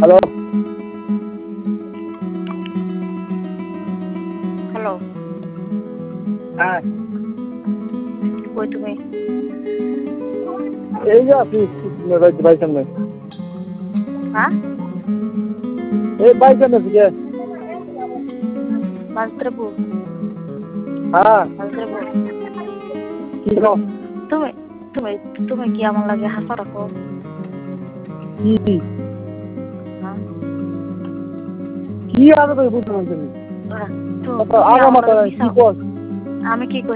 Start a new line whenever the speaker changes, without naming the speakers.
Hello
hello,
হ্যাঁ
কই তুমি?
এই যে আছি বাড়ির সামনে
হ্যাঁ,
এই বাড়ির সামনে আছি কে
বাজদ্রবু
হ্যাঁ
বাজদ্রবু
কি বলো?
তুমি তুমি তুমি কি আমার লাগে হাসা রাখো?
কি
হ্যাঁ,
কি আগে তুমি বুঝতে পারছি
তো
আগে
আমার
মাথা
লাগে
নাই কি
মিশাও।
কর
আমি কি